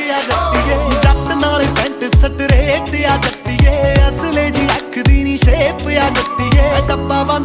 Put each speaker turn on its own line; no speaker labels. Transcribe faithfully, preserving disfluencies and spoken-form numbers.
ਆ ਜੱਟੀਏ ਜੱਟ ਨਾਲ ਪੈਂਟ ਸਟਰੇਟ ਆ ਜੱਟੀਏ ਅਸਲੇ ਜੀ ਅੱਖ ਦੀ ਨੀ ਸ਼ੇਪ ਆ ਜੱਟੀਏ ਡੱਬਾ